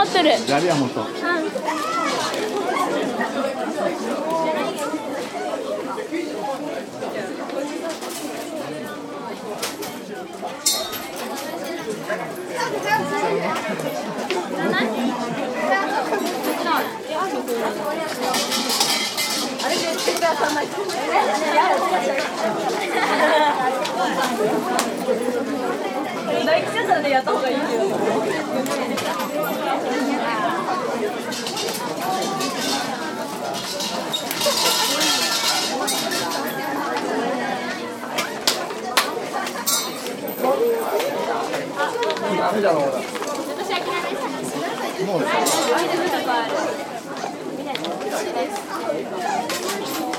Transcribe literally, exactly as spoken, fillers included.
持ってる。 砂利は持っと。 あれで手がさない。大吉さんでやった方がいいけど。 ダメだろう。もう。